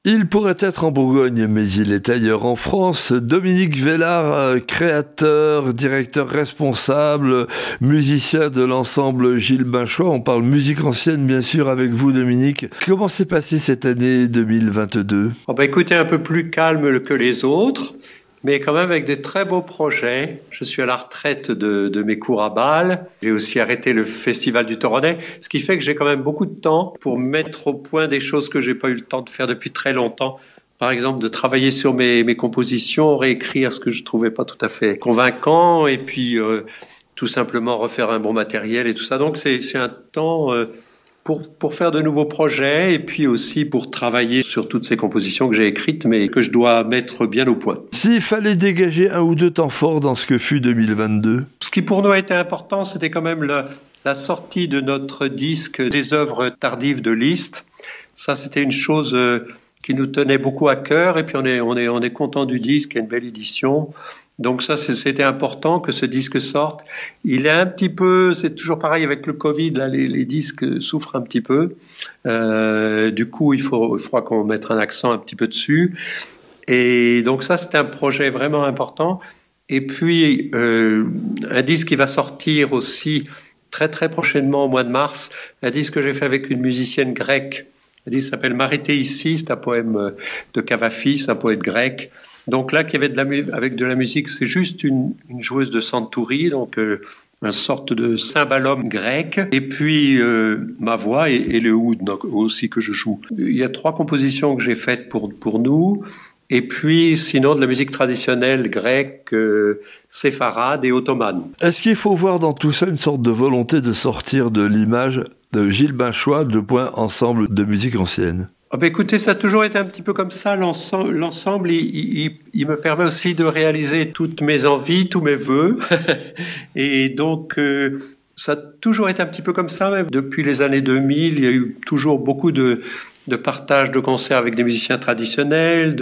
Il pourrait être en Bourgogne, mais il est ailleurs en France. Dominique Vellard, créateur, directeur responsable, musicien de l'ensemble Gilles Binchois. On parle musique ancienne, bien sûr, avec vous, Dominique. Comment s'est passée cette année 2022 ? Écoutez, un peu plus calme que les autres, mais quand même avec de très beaux projets. Je suis à la retraite de mes cours à Bâle. J'ai aussi arrêté le Festival du Toronnet, ce qui fait que j'ai quand même beaucoup de temps pour mettre au point des choses que j'ai pas eu le temps de faire depuis très longtemps. Par exemple, de travailler sur mes compositions, réécrire ce que je trouvais pas tout à fait convaincant, et puis tout simplement refaire un bon matériel et tout ça. Donc c'est un temps pour faire de nouveaux projets et puis aussi pour travailler sur toutes ces compositions que j'ai écrites mais que je dois mettre bien au point. S'il fallait dégager un ou deux temps forts dans ce que fut 2022. Ce qui pour nous a été important, c'était quand même la sortie de notre disque des œuvres tardives de Liszt. Ça, c'était une chose qui nous tenait beaucoup à cœur, et puis on est content du disque, il y a une belle édition. Donc ça, c'était important que ce disque sorte. Il est un petit peu, c'est toujours pareil avec le Covid, là, les disques souffrent un petit peu. Du coup, il faudra qu'on mette un accent un petit peu dessus. Et donc ça, c'était un projet vraiment important. Et puis, un disque qui va sortir aussi très très prochainement au mois de mars, un disque que j'ai fait avec une musicienne grecque. Un disque s'appelle M'arrêter ici, c'est un poème de Cavafis, un poète grec. Donc là, avec de la musique, c'est juste une joueuse de santouri, donc une sorte de cymbalum grec. Et puis ma voix et le oud aussi que je joue. Il y a 3 compositions que j'ai faites pour nous. Et puis, sinon, de la musique traditionnelle grecque, séfarade et ottomane. Est-ce qu'il faut voir dans tout ça une sorte de volonté de sortir de l'image de Gilles Binchois, ensemble de musique ancienne ? Écoutez, ça a toujours été un petit peu comme ça. L'ensemble, il me permet aussi de réaliser toutes mes envies, tous mes vœux. Et donc, ça a toujours été un petit peu comme ça. Même depuis les années 2000, il y a eu toujours beaucoup de partage de concerts avec des musiciens traditionnels,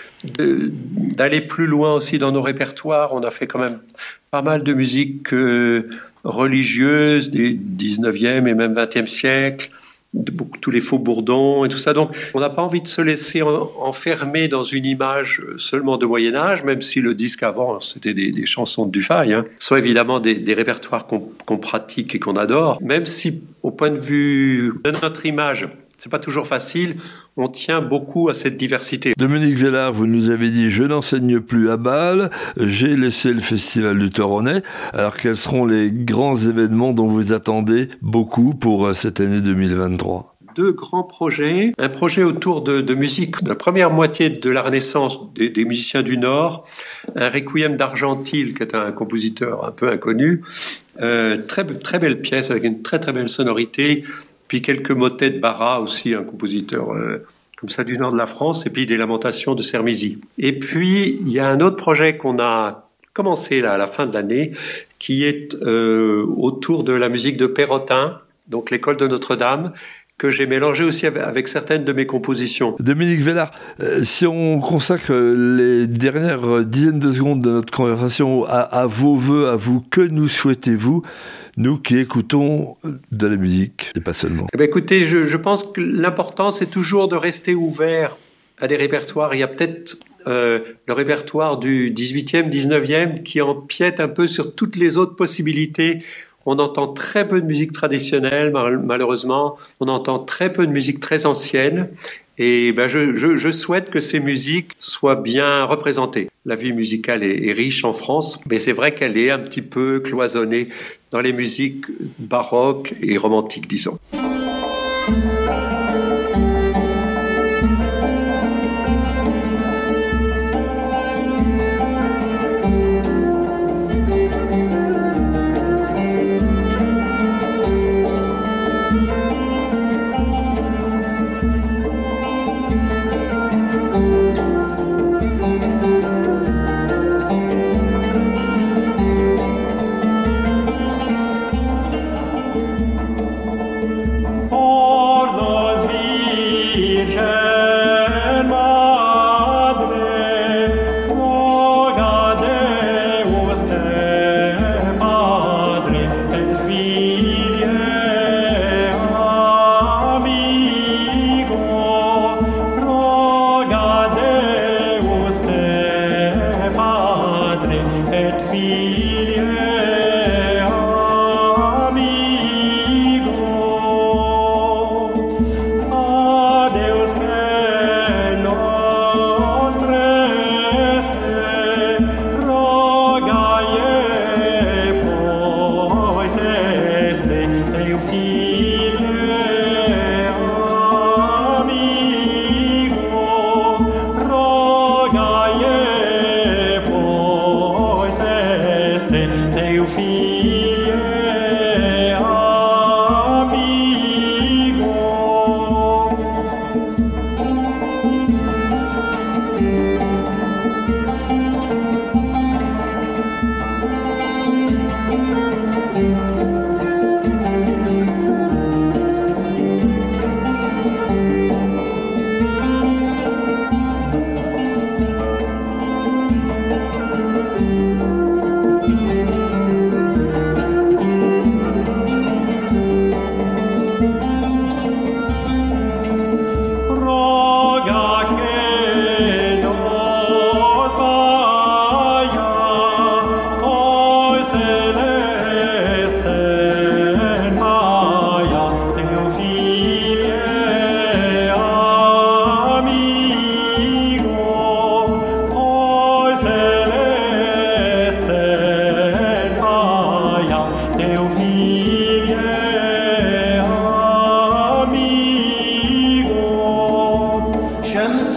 d'aller plus loin aussi dans nos répertoires. On a fait quand même pas mal de musique religieuse des 19e et même 20e siècle, tous les faux bourdons et tout ça. Donc, on n'a pas envie de se laisser enfermer dans une image seulement de Moyen-Âge, même si le disque avant, c'était des chansons de Dufay, soit évidemment des répertoires qu'on pratique et qu'on adore, même si au point de vue de notre image, c'est pas toujours facile, on tient beaucoup à cette diversité. Dominique Vellard, vous nous avez dit « Je n'enseigne plus à Bâle, j'ai laissé le Festival du Toronnet ». Alors quels seront les grands événements dont vous attendez beaucoup pour cette année 2023 ? 2 grands projets. Un projet autour de musique de la première moitié de la Renaissance des musiciens du Nord. Un Requiem d'Argentile, qui est un compositeur un peu inconnu. Très, très belle pièce avec une très très belle sonorité. Puis quelques motets de Barra aussi, un compositeur comme ça du nord de la France, et puis des lamentations de Sermizy. Et puis, il y a un autre projet qu'on a commencé là à la fin de l'année, qui est autour de la musique de Perrotin, donc l'école de Notre-Dame, que j'ai mélangé aussi avec certaines de mes compositions. Dominique Vellard, si on consacre les dernières dizaines de secondes de notre conversation à vos vœux, à vous, que nous souhaitez-vous, nous qui écoutons de la musique, et pas seulement? Écoutez, je pense que l'important, c'est toujours de rester ouvert à des répertoires. Il y a peut-être le répertoire du 18e, 19e qui empiète un peu sur toutes les autres possibilités. On entend très peu de musique traditionnelle, malheureusement. On entend très peu de musique très ancienne. Et je souhaite que ces musiques soient bien représentées. La vie musicale est riche en France, mais c'est vrai qu'elle est un petit peu cloisonnée dans les musiques baroques et romantiques, disons.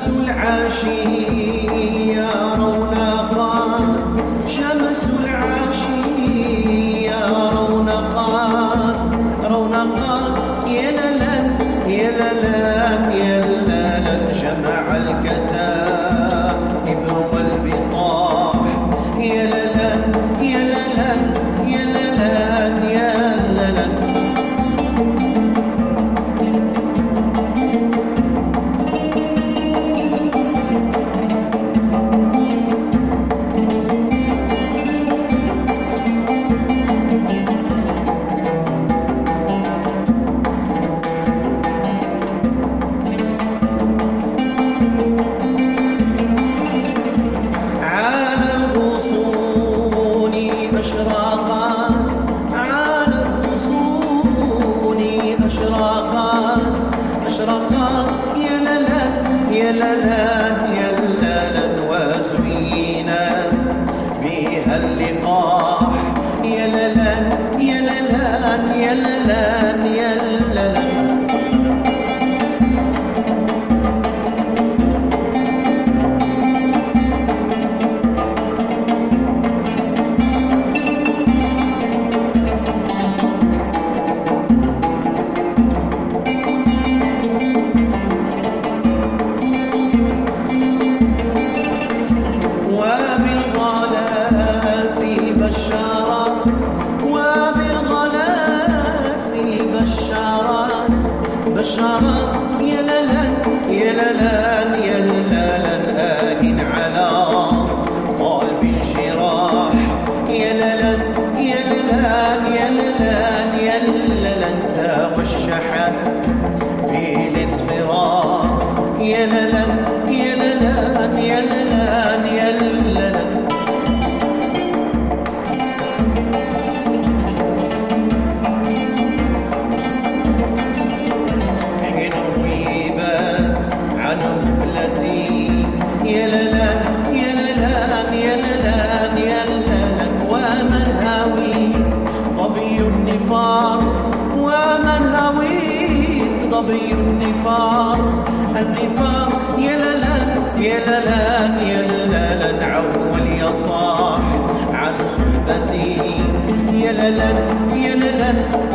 شمس العاشي يا رونقات، شمس العاشي يا رونقات، رونقات يا للن يا للن يا للن، جمع الكتائب والبطاح يا للن يا للن يا للن يا للن. أشرقت يا للن يا للن يا للن، وزينت بها اللقاح يا للن يا للن يا للن يا للن. بشرت يا للن يا للن يا للن، آهن على قلب الجراح يا للن يا للن يا للن يا للن، توشحت بالاصفرار يا للن يا للن يا للن يا للن. يا للن يا للن يا للن يا للن، ومن هويت ظبي النفار، ومن هويت ظبي النفار، النفار يا للن يا للن يا للن، عول يا صاح عن صحبتي يا للن يا للن